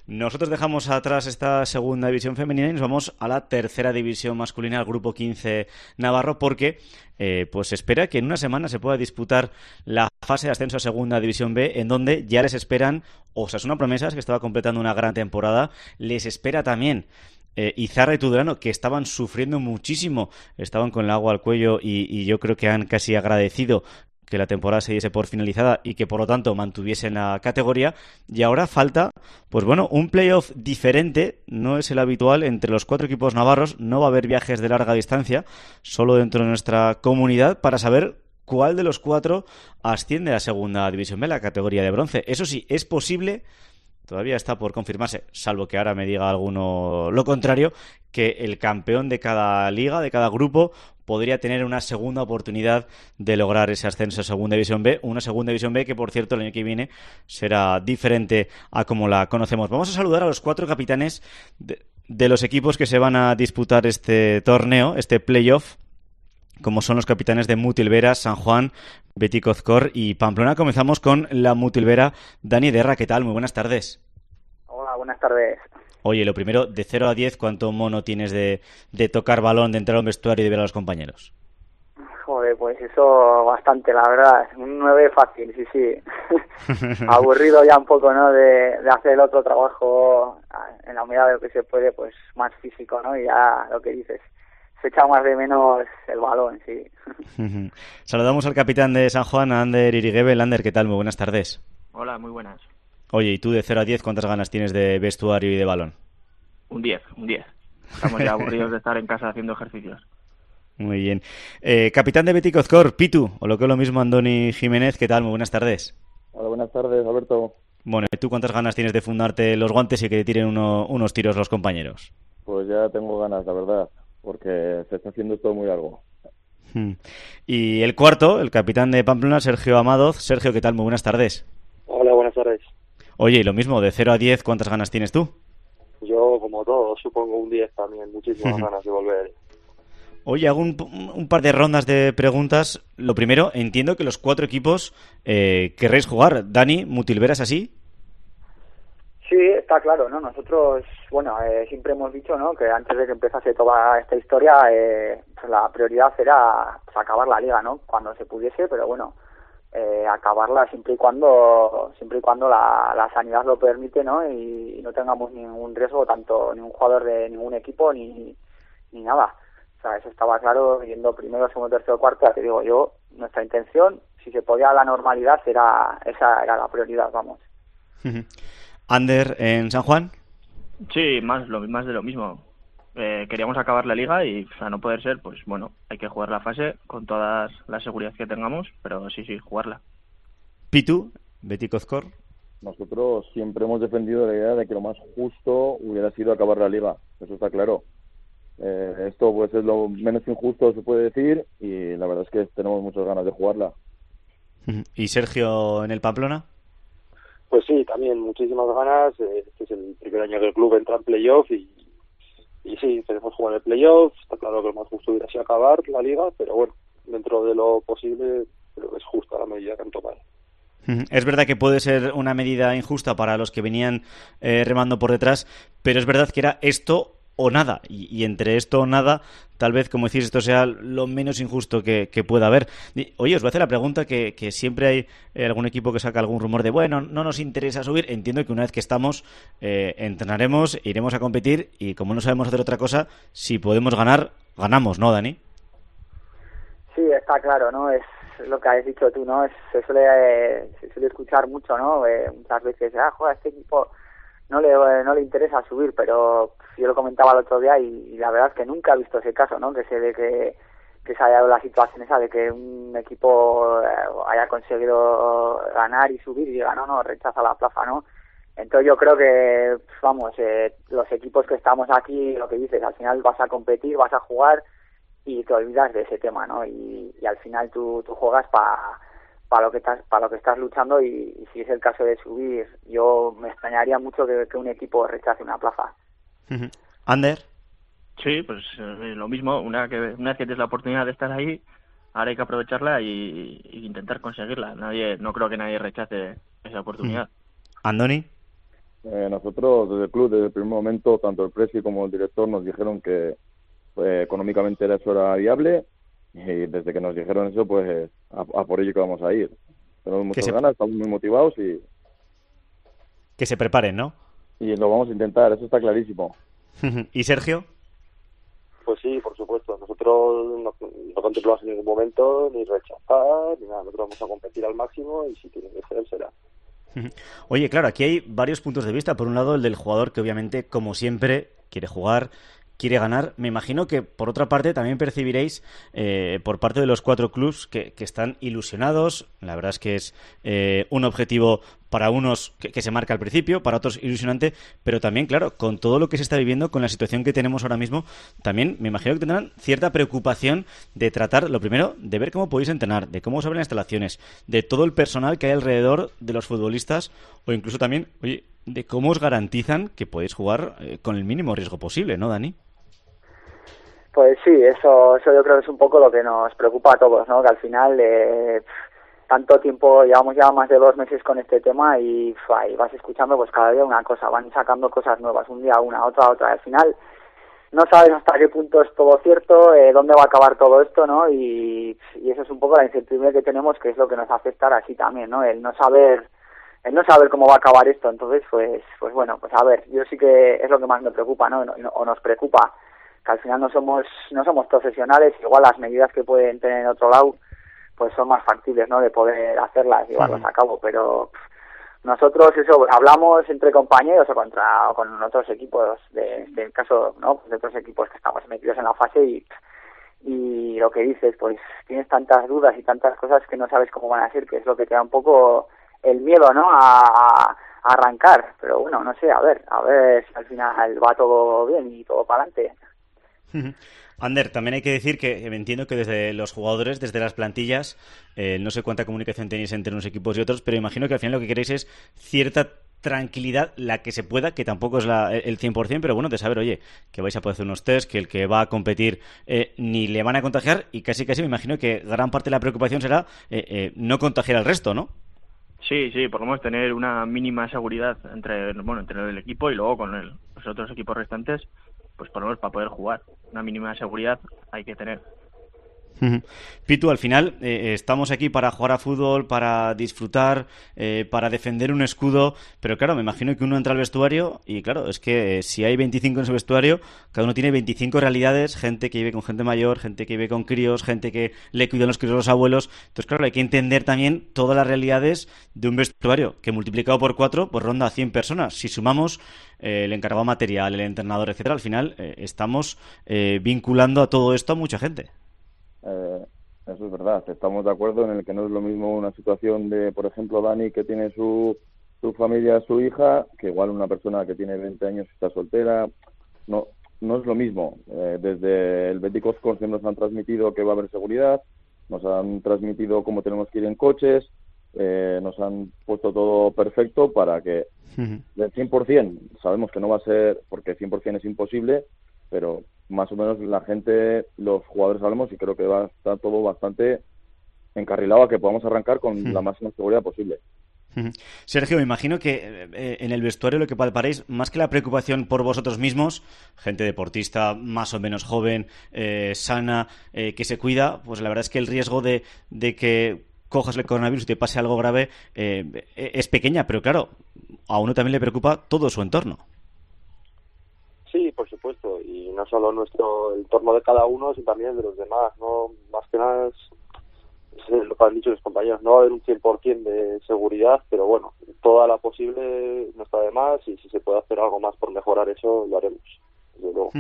Nosotros dejamos atrás esta segunda división femenina y nos vamos a la tercera división masculina, al grupo 15 Navarro, porque pues se espera que en una semana se pueda disputar la fase de ascenso a segunda división B, en donde ya les esperan Osasuna Promesas, que estaba completando una gran temporada, les espera también Izarra y Tudelano, que estaban sufriendo muchísimo, estaban con el agua al cuello y yo creo que han casi agradecido que la temporada se diese por finalizada y que por lo tanto mantuviesen la categoría. Y ahora falta, pues bueno, un playoff diferente, no es el habitual entre los 4 equipos navarros, no va a haber viajes de larga distancia, solo dentro de nuestra comunidad, para saber cuál de los 4 asciende a segunda división B, la categoría de bronce. Eso sí, es posible, todavía está por confirmarse, salvo que ahora me diga alguno lo contrario, que el campeón de cada liga, de cada grupo, podría tener una segunda oportunidad de lograr ese ascenso a segunda división B, una segunda división B que, por cierto, el año que viene será diferente a como la conocemos. Vamos a saludar a los 4 capitanes de los equipos que se van a disputar este torneo, este playoff, como son los capitanes de Mutilvera, San Juan, Beticozcor y Pamplona. Comenzamos con la Mutilvera. Dani Derra, ¿qué tal? Muy buenas tardes. Hola, buenas tardes. Oye, lo primero, de 0 a 10, ¿cuánto mono tienes de tocar balón, de entrar a un vestuario y de ver a los compañeros? Joder, pues eso bastante, la verdad. Un 9 fácil, sí. Aburrido ya un poco, ¿no? De hacer el otro trabajo en la medida de lo que se puede, pues más físico, ¿no? Y ya lo que dices, se echa más de menos el balón, sí. Saludamos al capitán de San Juan, a Ander Irigebel. Ander, ¿qué tal? Muy buenas tardes. Hola, muy buenas. Oye, ¿y tú de 0 a 10 cuántas ganas tienes de vestuario y de balón? Un 10. Estamos ya aburridos de estar en casa haciendo ejercicios. Muy bien. Capitán de Beticozcor, Pitu, o lo que es lo mismo, Andoni Jiménez, ¿qué tal? Muy buenas tardes. Hola, buenas tardes, Alberto. Bueno, ¿y tú cuántas ganas tienes de fundarte los guantes y que te tiren unos tiros los compañeros? Pues ya tengo ganas, la verdad, porque se está haciendo esto muy largo. Y el cuarto, el capitán de Pamplona, Sergio Amadoz. Sergio, ¿qué tal? Muy buenas tardes. Hola, buenas tardes. Oye, y lo mismo, de 0 a 10, ¿cuántas ganas tienes tú? Yo, como todos, supongo un 10 también, muchísimas ganas de volver. Oye, hago un par de rondas de preguntas. Lo primero, entiendo que los 4 equipos querréis jugar. Dani, Mutilvera, ¿es así? Sí, está claro, ¿no? Nosotros, bueno, siempre hemos dicho, ¿no?, que antes de que empezase toda esta historia, pues la prioridad era pues, acabar la liga, ¿no?, cuando se pudiese, pero bueno, acabarla siempre y cuando la sanidad lo permite, ¿no?, y no tengamos ningún riesgo, tanto ningún jugador de ningún equipo ni nada. O sea, eso estaba claro, yendo primero, segundo, tercero, cuarto. Ya te digo yo, nuestra intención, si se podía a la normalidad, esa era la prioridad, vamos. Ander, en San Juan. Sí, más de lo mismo. Queríamos acabar la liga y a no poder ser, pues bueno, hay que jugar la fase con toda la seguridad que tengamos, pero sí, jugarla. Pitu, Beticozcor. Nosotros siempre hemos defendido la idea de que lo más justo hubiera sido acabar la liga, eso está claro. Esto pues es lo menos injusto, se puede decir, y la verdad es que tenemos muchas ganas de jugarla. ¿Y Sergio en el Pamplona? Pues sí, también muchísimas ganas. Este es el primer año que el club entra en playoff y sí, queremos jugar el playoff. Está claro que lo más justo hubiera sido acabar la liga, pero bueno, dentro de lo posible creo que es justa la medida que han tomado. Es verdad que puede ser una medida injusta para los que venían remando por detrás, pero es verdad que era esto o nada, y entre esto o nada, tal vez, como decís, esto sea lo menos injusto que pueda haber. Oye, os voy a hacer la pregunta que siempre hay algún equipo que saca algún rumor de, bueno, no nos interesa subir. Entiendo que una vez que estamos, entrenaremos, iremos a competir, y como no sabemos hacer otra cosa, si podemos ganar, ganamos, ¿no, Dani? Sí, está claro, ¿no? Es lo que has dicho tú, ¿no? Se suele escuchar mucho, ¿no? Muchas veces, joder, este equipo no le interesa subir, pero yo lo comentaba el otro día y la verdad es que nunca he visto ese caso, ¿no? Que se ve que se haya dado la situación esa de que un equipo haya conseguido ganar y subir y diga, no, rechaza la plaza, ¿no? Entonces yo creo que, vamos, los equipos que estamos aquí, lo que dices, al final vas a competir, vas a jugar y te olvidas de ese tema, ¿no? Y al final tú juegas para lo que estás luchando, y si es el caso de subir, yo me extrañaría mucho que un equipo rechace una plaza. Ander. Sí, pues lo mismo, una vez que tienes la oportunidad de estar ahí, ahora hay que aprovecharla y intentar conseguirla. No creo que nadie rechace esa oportunidad. ¿Andoni? Nosotros desde el club, desde el primer momento, tanto el presi como el director nos dijeron que económicamente eso era viable, y desde que nos dijeron eso, pues a por ello que vamos a ir. Tenemos muchas ganas, estamos muy motivados que se preparen, ¿no? Y lo vamos a intentar, eso está clarísimo. ¿Y Sergio? Pues sí, por supuesto. Nosotros no contemplamos en ningún momento ni rechazar, ni nada. Nosotros vamos a competir al máximo y si tiene que ser, será. Oye, claro, aquí hay varios puntos de vista. Por un lado, el del jugador que obviamente, como siempre, quiere jugar, quiere ganar. Me imagino que, por otra parte, también percibiréis por parte de los 4 clubs que están ilusionados. La verdad es que es un objetivo para unos que se marca al principio, para otros ilusionante, pero también, claro, con todo lo que se está viviendo, con la situación que tenemos ahora mismo, también me imagino que tendrán cierta preocupación de tratar, lo primero, de ver cómo podéis entrenar, de cómo se abren las instalaciones, de todo el personal que hay alrededor de los futbolistas, o incluso también, oye, de cómo os garantizan que podéis jugar con el mínimo riesgo posible, ¿no, Dani? Pues sí, eso yo creo que es un poco lo que nos preocupa a todos, ¿no? Que al final tanto tiempo, llevamos ya más de 2 meses con este tema y vas escuchando pues cada día una cosa, van sacando cosas nuevas, un día una, otra, al final no sabes hasta qué punto es todo cierto, dónde va a acabar todo esto, ¿no? Y eso es un poco la incertidumbre que tenemos, que es lo que nos hace estar así también, ¿no? El no saber cómo va a acabar esto. Entonces pues bueno, pues a ver, yo sí que es lo que más me preocupa, ¿no? O nos preocupa, que al final no somos profesionales, igual las medidas que pueden tener en otro lado pues son más factibles, ¿no? De poder hacerlas, llevarlas a cabo, pero nosotros eso hablamos entre compañeros o con otros equipos del caso, ¿no? Pues de otros equipos que estamos metidos en la fase y lo que dices, pues tienes tantas dudas y tantas cosas que no sabes cómo van a ser, que es lo que te da un poco el miedo, ¿no? A arrancar, pero bueno, no sé, a ver si al final va todo bien y todo para adelante. Ander, también hay que decir que entiendo que desde los jugadores, desde las plantillas, no sé cuánta comunicación tenéis entre unos equipos y otros, pero imagino que al final lo que queréis es cierta tranquilidad, la que se pueda, que tampoco es el 100%, pero bueno, de saber, oye, que vais a poder hacer unos test, que el que va a competir ni le van a contagiar, y casi me imagino que gran parte de la preocupación será no contagiar al resto, ¿no? Sí, por lo menos tener una mínima seguridad entre el equipo y luego con los otros equipos restantes, pues por lo menos para poder jugar. Una mínima seguridad hay que tener. Pitu, al final estamos aquí para jugar a fútbol, para disfrutar, para defender un escudo, pero claro, me imagino que uno entra al vestuario y claro, es que si hay 25 en ese vestuario, cada uno tiene 25 realidades, gente que vive con gente mayor, gente que vive con críos, gente que le cuidan los críos a los abuelos. Entonces claro, hay que entender también todas las realidades de un vestuario que multiplicado por 4 pues ronda a 100 personas. Si sumamos el encargado material, el entrenador, etcétera, al final estamos vinculando a todo esto a mucha gente. Eso es verdad, estamos de acuerdo en el que no es lo mismo una situación de, por ejemplo, Dani, que tiene su familia, su hija, que igual una persona que tiene 20 años y está soltera. No es lo mismo. Desde el Betis Coscon nos han transmitido que va a haber seguridad, nos han transmitido cómo tenemos que ir en coches, nos han puesto todo perfecto para que del 100%, sabemos que no va a ser, porque 100% es imposible, pero más o menos la gente, los jugadores hablamos y creo que va a estar todo bastante encarrilado a que podamos arrancar con la máxima seguridad posible. Sergio, me imagino que en el vestuario lo que palparéis, más que la preocupación por vosotros mismos, gente deportista más o menos joven, sana, que se cuida, pues la verdad es que el riesgo de que cojas el coronavirus y te pase algo grave es pequeña, pero claro, a uno también le preocupa todo su entorno. Sí, por supuesto, y no solo el entorno de cada uno, sino también de los demás, ¿no? Más que nada es lo que han dicho los compañeros, no va a haber un 100% de seguridad, pero bueno, toda la posible no está de más, y si se puede hacer algo más por mejorar eso, lo haremos, desde luego.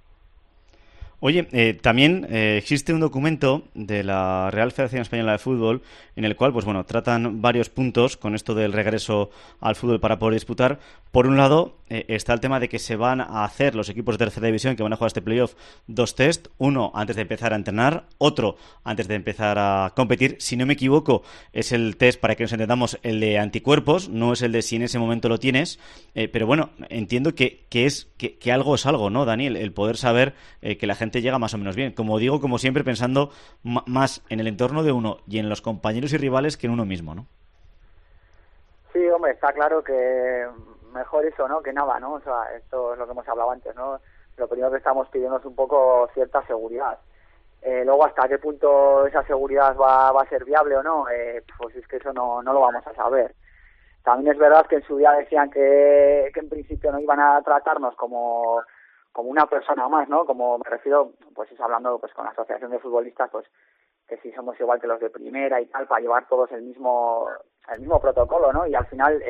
Oye, también existe un documento de la Real Federación Española de Fútbol en el cual, pues bueno, tratan varios puntos con esto del regreso al fútbol para poder disputar. Por un lado, está el tema de que se van a hacer los equipos de tercera división que van a jugar este playoff 2 test, uno antes de empezar a entrenar, otro antes de empezar a competir. Si no me equivoco, es el test, para que nos entendamos, el de anticuerpos, no es el de si en ese momento lo tienes, pero bueno, entiendo que algo es algo, ¿no, Daniel? El poder saber que la gente llega más o menos bien. Como digo, como siempre, pensando más en el entorno de uno y en los compañeros y rivales que en uno mismo, ¿no? Sí, hombre, está claro que mejor eso, ¿no? Que nada, ¿no? O sea, esto es lo que hemos hablado antes, ¿no? Lo primero que estamos pidiendo es un poco cierta seguridad. Luego, hasta qué punto esa seguridad va a ser viable o no, pues es que eso no lo vamos a saber. También es verdad que en su día decían que en principio no iban a tratarnos como una persona más, ¿no? Como me refiero, pues es hablando pues con la asociación de futbolistas, pues que si somos igual que los de primera y tal, para llevar todos el mismo protocolo, ¿no? Y al final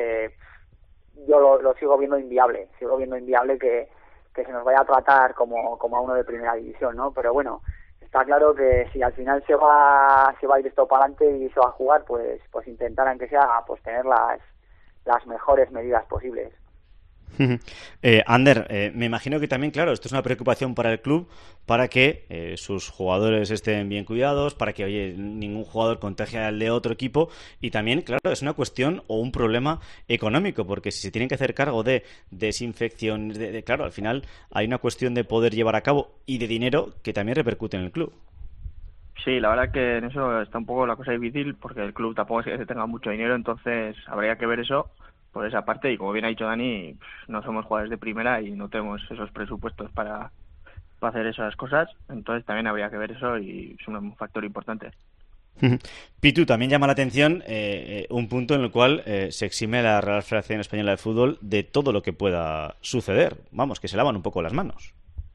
yo lo sigo viendo inviable que se nos vaya a tratar como a uno de primera división, ¿no? Pero bueno, está claro que si al final se va a ir esto para adelante y se va a jugar, pues intentarán que sea pues tener las mejores medidas posibles. Ander, me imagino que también, claro, esto es una preocupación para el club, para que sus jugadores estén bien cuidados, para que, oye, ningún jugador contagie al de otro equipo, y también, claro, es una cuestión o un problema económico, porque si se tienen que hacer cargo de desinfección, claro, al final hay una cuestión de poder llevar a cabo y de dinero que también repercute en el club. Sí, la verdad que en eso está un poco la cosa difícil, porque el club tampoco es que tenga mucho dinero, entonces habría que ver eso por esa parte, y como bien ha dicho Dani, no somos jugadores de primera y no tenemos esos presupuestos para hacer esas cosas, entonces también habría que ver eso y es un factor importante. Pitu, también llama la atención un punto en el cual se exime la Real Federación Española de Fútbol de todo lo que pueda suceder. Vamos, que se lavan un poco las manos.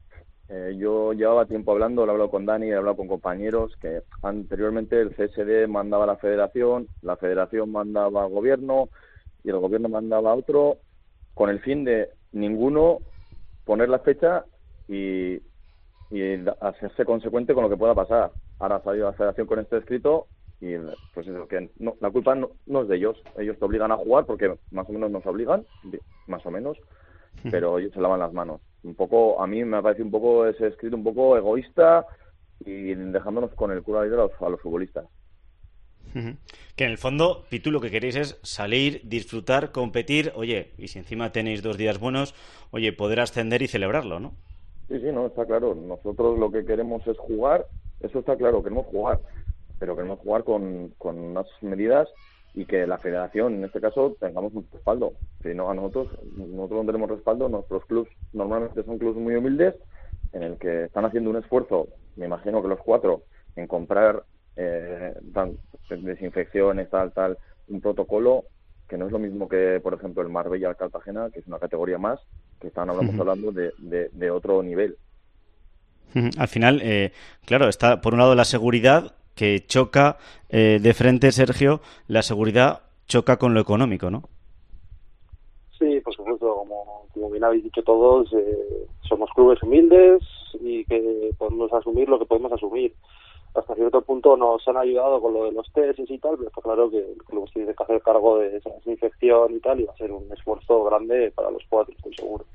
Yo llevaba tiempo hablando, lo he hablado con Dani, he hablado con compañeros, que anteriormente el CSD mandaba a la federación mandaba al gobierno y el gobierno mandaba a otro, con el fin de ninguno poner la fecha y hacerse consecuente con lo que pueda pasar. Ahora ha salido la federación con este escrito y pues eso, que no, la culpa no es de ellos te obligan a jugar porque más o menos nos obligan, más o menos, pero ellos se lavan las manos. Un poco, a mí me parece un poco ese escrito un poco egoísta y dejándonos con el culo a los futbolistas. Que en el fondo, Pitu, lo que queréis es salir, disfrutar, competir, oye, y si encima tenéis 2 días buenos, oye, poder ascender y celebrarlo, ¿no? Sí, no, está claro. Nosotros lo que queremos es jugar, eso está claro, queremos jugar, pero queremos jugar con unas medidas y que la federación, en este caso, tengamos un respaldo. Si no, nosotros no tenemos respaldo, nuestros clubs normalmente son clubs muy humildes, en el que están haciendo un esfuerzo, me imagino que los 4, en comprar desinfecciones, tal, un protocolo que no es lo mismo que, por ejemplo, el Marbella al Cartagena, que es una categoría más, que hablando de otro nivel. Al final, claro, está por un lado la seguridad, que choca de frente, Sergio, la seguridad choca con lo económico, ¿no? Sí, por supuesto, como bien habéis dicho todos, somos clubes humildes y que podemos asumir lo que podemos asumir. Hasta cierto punto nos han ayudado con lo de los tests y tal, pero está claro que el club tiene que hacer cargo de esa desinfección y tal, y va a ser un esfuerzo grande para los 4, estoy seguro.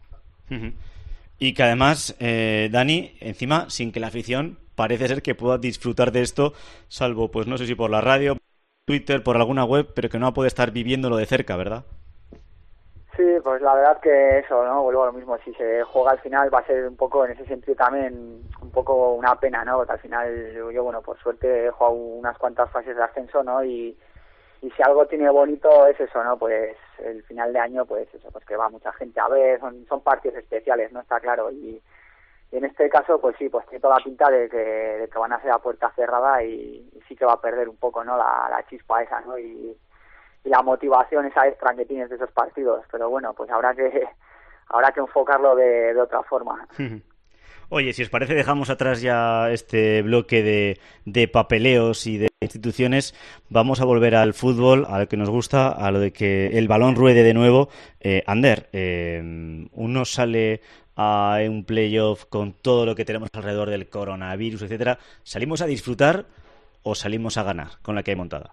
Y que además, Dani, encima, sin que la afición parece ser que pueda disfrutar de esto, salvo, pues no sé si por la radio, Twitter, por alguna web, pero que no puede estar viviéndolo de cerca, ¿verdad? Sí, pues la verdad que eso, ¿no? Vuelvo a lo mismo, si se juega al final va a ser un poco, en ese sentido también, un poco una pena, ¿no? Porque al final yo bueno, por suerte he jugado unas cuantas fases de ascenso, ¿no? Y si algo tiene bonito es eso, ¿no? Pues el final de año, pues eso, pues que va mucha gente a ver, son partidos especiales, ¿no? Está claro, y en este caso, pues sí, pues tiene toda la pinta de que van a ser a puerta cerrada y sí que va a perder un poco, ¿no? La chispa esa, ¿no? Y la motivación esa extra que tienes de esos partidos, pero bueno, pues habrá que enfocarlo de otra forma. Oye, si os parece, dejamos atrás ya este bloque de papeleos y de instituciones. Vamos a volver al fútbol, a lo que nos gusta, a lo de que el balón ruede de nuevo. Ander, uno sale a un playoff con todo lo que tenemos alrededor del coronavirus, etcétera. ¿Salimos a disfrutar o salimos a ganar con la que hay montada?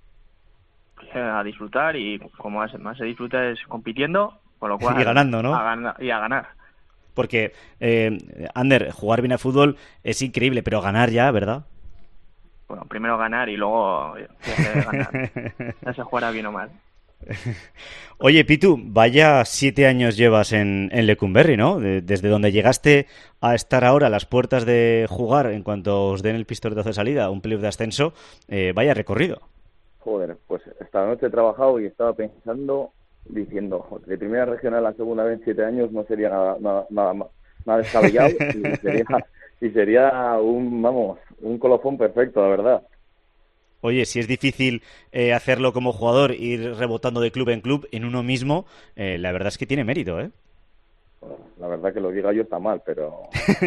A disfrutar, y como más se disfruta es compitiendo, con lo cual y ganando, ¿no? A ganar. Porque, Ander, jugar bien a fútbol es increíble, pero ganar ya, ¿verdad? Bueno, primero ganar y luego ganar. Ya se jugará bien o mal. Oye, Pitu, vaya 7 años llevas en Lecumberri, ¿no? Desde donde llegaste a estar ahora a las puertas de jugar, en cuanto os den el pistoletazo de salida, un playoff de ascenso, vaya recorrido. Joder, pues esta noche he trabajado y estaba pensando diciendo, "Joder, de primera regional a segunda vez en 7 años no sería nada descabellado y sería un colofón perfecto, la verdad". Oye, si es difícil hacerlo como jugador, ir rebotando de club en club en uno mismo, la verdad es que tiene mérito, ¿eh? Bueno, la verdad que lo diga yo está mal, pero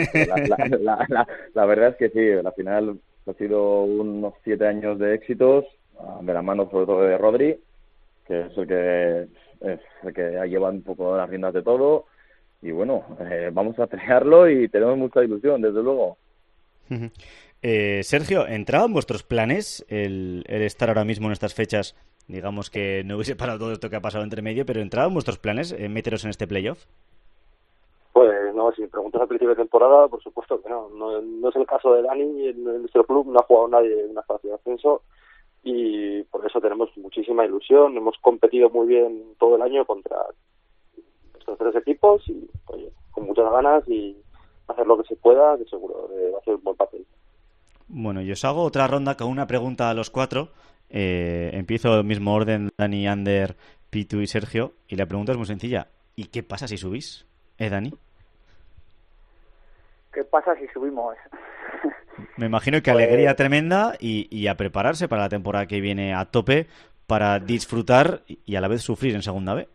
la verdad es que sí, al final ha sido unos 7 años de éxitos, de la mano sobre todo de Rodri, que es el que lleva un poco las riendas de todo, y bueno, vamos a pelearlo y tenemos mucha ilusión, desde luego. Sergio, ¿entraba en vuestros planes el estar ahora mismo en estas fechas? Digamos que no hubiese parado todo esto que ha pasado entre medio, pero ¿entraba en vuestros planes meteros en este playoff? Pues no, si me preguntas al principio de temporada, por supuesto que no. No es el caso de Dani, en nuestro club no ha jugado nadie en una fase de ascenso y por eso tenemos muchísima ilusión. Hemos competido muy bien todo el año contra estos 3 equipos y, oye, con muchas ganas y hacer lo que se pueda, que seguro va a ser un buen papel. Bueno, yo os hago otra ronda con una pregunta a los 4. Empiezo el mismo orden, Dani, Ander, Pitu y Sergio, y la pregunta es muy sencilla. ¿Y qué pasa si subís? Dani. ¿Qué pasa si subimos? Me imagino que alegría tremenda y a prepararse para la temporada que viene a tope para disfrutar y a la vez sufrir en segunda B.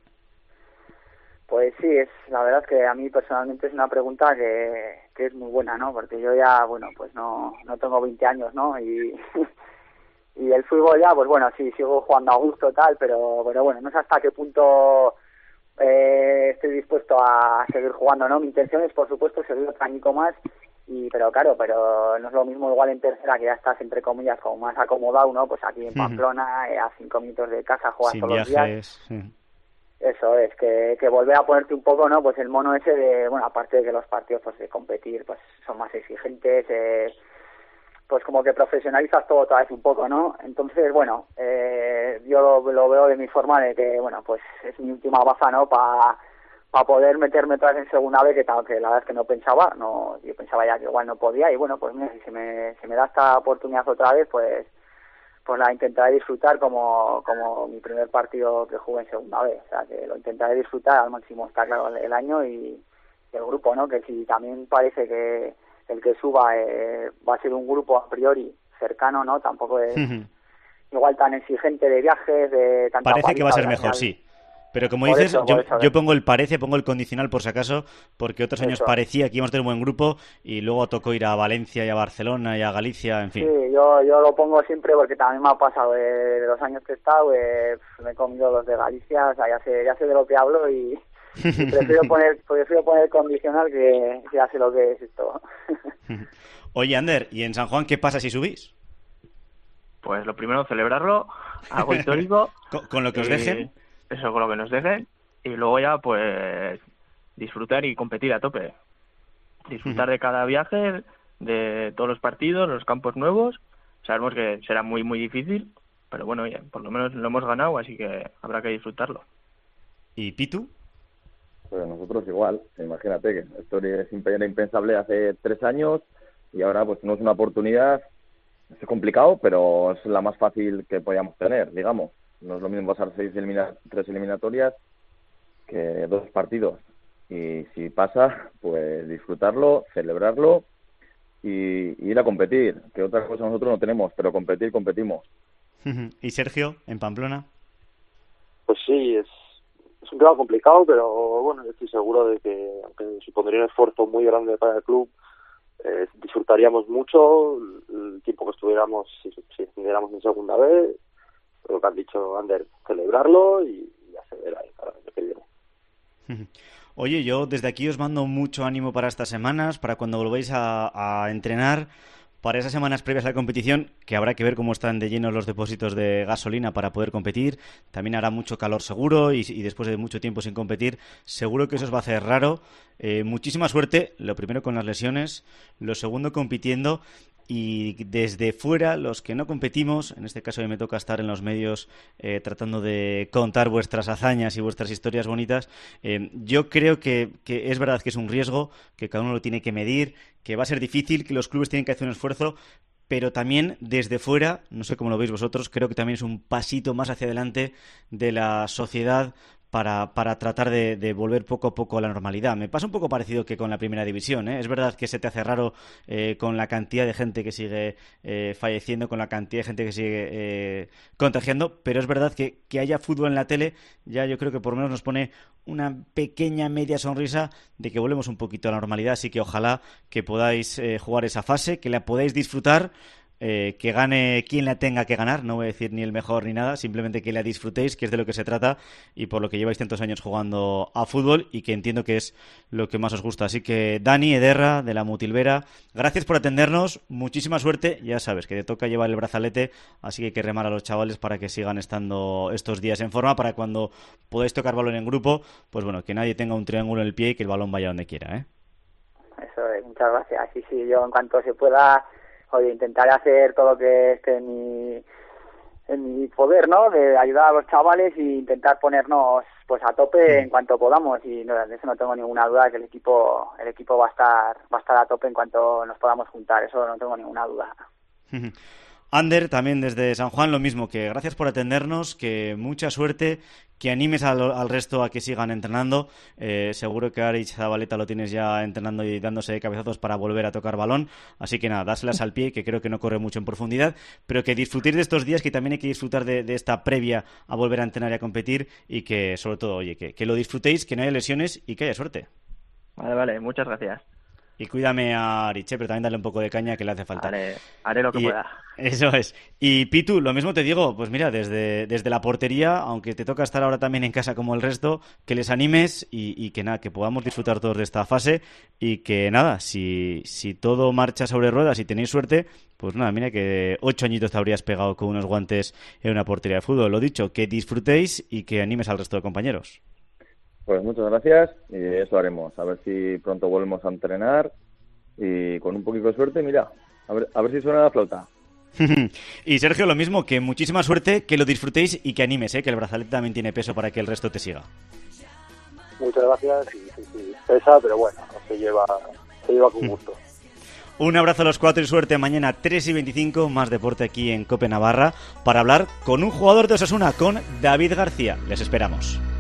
Pues sí, la verdad es que a mí personalmente es una pregunta que es muy buena, ¿no? Porque yo ya, bueno, pues no tengo 20 años, ¿no? Y el fútbol ya, pues bueno, sí, sigo jugando a gusto tal, pero bueno, no sé hasta qué punto estoy dispuesto a seguir jugando, ¿no? Mi intención es, por supuesto, seguir otro añico más, pero claro, pero no es lo mismo igual en tercera, que ya estás, entre comillas, como más acomodado, ¿no? Pues aquí en Pamplona, a 5 minutos de casa, juegas sin todos viajes, los días. sí. Eso es, que volver a ponerte un poco, ¿no? Pues el mono ese de, bueno, aparte de que los partidos, pues de competir, pues son más exigentes, pues como que profesionalizas todo otra vez un poco, ¿no? Entonces, bueno, yo lo veo de mi forma de que, bueno, pues es mi última baza, ¿no? Para poder meterme otra vez en segunda vez, que la verdad es que no pensaba, yo pensaba ya que igual no podía, y bueno, pues mira, si se me da esta oportunidad otra vez, pues la intentaré disfrutar como mi primer partido que jugué en segunda vez, o sea, que lo intentaré disfrutar al máximo, está claro, el año y el grupo, ¿no? Que si también parece que el que suba va a ser un grupo a priori cercano, ¿no? Tampoco es igual tan exigente de viajes, de tanta Parece paliza, que va a ser al mejor, final. sí. Pero como dices, Por eso, yo pongo el parece, pongo el condicional por si acaso, porque otros años Eso. parecía que íbamos a tener un buen grupo y luego tocó ir a Valencia y a Barcelona y a Galicia, en fin. Sí, yo lo pongo siempre porque también me ha pasado de los años que he estado, me he comido los de Galicia, o sea, ya sé de lo que hablo y prefiero poner condicional que ya sé lo que es esto. Oye, Ander, ¿y en San Juan qué pasa si subís? Pues lo primero, celebrarlo, algo histórico. ¿Con lo que os dejen? Eso, con lo que nos dejen. Y luego ya, pues, disfrutar y competir a tope. Disfrutar de cada viaje, de todos los partidos, los campos nuevos. Sabemos que será muy, muy difícil, pero bueno, ya, por lo menos lo hemos ganado, así que habrá que disfrutarlo. ¿Y Pitu? Pues nosotros igual, imagínate que esto era impensable hace 3 años y ahora pues no es una oportunidad, es complicado, pero es la más fácil que podíamos tener, digamos. No es lo mismo pasar 3 eliminatorias que 2 partidos. Y si pasa, pues disfrutarlo, celebrarlo y ir a competir, que otra cosa nosotros no tenemos, pero competimos. ¿Y Sergio, en Pamplona? Pues sí, es un tema complicado, pero bueno, estoy seguro de que, aunque supondría un esfuerzo muy grande para el club, disfrutaríamos mucho el tiempo que estuviéramos, si estuviéramos en segunda vez, lo que han dicho Ander, celebrarlo y ya se verá para el año que viene. Oye, yo desde aquí os mando mucho ánimo para estas semanas, para cuando volváis a entrenar, para esas semanas previas a la competición, que habrá que ver cómo están de llenos los depósitos de gasolina para poder competir. También hará mucho calor seguro y después de mucho tiempo sin competir, seguro que eso os va a hacer raro. Muchísima suerte, lo primero con las lesiones, lo segundo compitiendo. Y desde fuera, los que no competimos, en este caso me toca estar en los medios tratando de contar vuestras hazañas y vuestras historias bonitas, yo creo que es verdad que es un riesgo, que cada uno lo tiene que medir, que va a ser difícil, que los clubes tienen que hacer un esfuerzo, pero también desde fuera, no sé cómo lo veis vosotros, creo que también es un pasito más hacia adelante de la sociedad para tratar de volver poco a poco a la normalidad. Me pasa un poco parecido que con la primera división, ¿eh? Es verdad que se te hace raro con la cantidad de gente que sigue falleciendo, con la cantidad de gente que sigue contagiando, pero es verdad que haya fútbol en la tele ya yo creo que por lo menos nos pone una pequeña media sonrisa de que volvemos un poquito a la normalidad, así que ojalá que podáis jugar esa fase, que la podáis disfrutar. Que gane quien la tenga que ganar, no voy a decir ni el mejor ni nada, simplemente que la disfrutéis, que es de lo que se trata y por lo que lleváis tantos años jugando a fútbol y que entiendo que es lo que más os gusta. Así que Dani Ederra, de la Mutilvera, gracias por atendernos, muchísima suerte, ya sabes que te toca llevar el brazalete, así que hay que remar a los chavales para que sigan estando estos días en forma, para cuando podáis tocar balón en grupo, pues bueno, que nadie tenga un triángulo en el pie y que el balón vaya donde quiera, ¿eh? Eso es, muchas gracias. Sí, yo en cuanto se pueda... Oye, intentaré hacer todo lo que esté en mi poder, ¿no? De ayudar a los chavales e intentar ponernos pues a tope en cuanto podamos, y no, de eso no tengo ninguna duda, que el equipo va a estar a tope en cuanto nos podamos juntar, eso no tengo ninguna duda. Ander, también desde San Juan, lo mismo, que gracias por atendernos, que mucha suerte, que animes al resto a que sigan entrenando. Seguro que Aritz Zabaleta lo tienes ya entrenando y dándose cabezazos para volver a tocar balón, así que nada, dáselas al pie, que creo que no corre mucho en profundidad, pero que disfrutéis de estos días, que también hay que disfrutar de esta previa a volver a entrenar y a competir, y que sobre todo, oye, que lo disfrutéis, que no haya lesiones y que haya suerte. Vale, muchas gracias. Y cuídame a Ariche, pero también dale un poco de caña, que le hace falta. Haré lo que pueda. Eso es. Y Pitu, lo mismo te digo, pues mira, desde la portería, aunque te toca estar ahora también en casa como el resto, que les animes y que nada, que podamos disfrutar todos de esta fase, y que nada, si todo marcha sobre ruedas y tenéis suerte, pues nada, mira que 8 añitos te habrías pegado con unos guantes en una portería de fútbol. Lo dicho, que disfrutéis y que animes al resto de compañeros. Pues muchas gracias y eso haremos. A ver si pronto volvemos a entrenar y con un poquito de suerte, mira, a ver si suena la flauta. Y Sergio, lo mismo, que muchísima suerte, que lo disfrutéis y que animes, que el brazalete también tiene peso para que el resto te siga. Muchas gracias, sí, pesa, pero bueno, se lleva con gusto. Un abrazo a los 4 y suerte. Mañana 3:25, más deporte aquí en COPE Navarra, para hablar con un jugador de Osasuna, con David García. Les esperamos.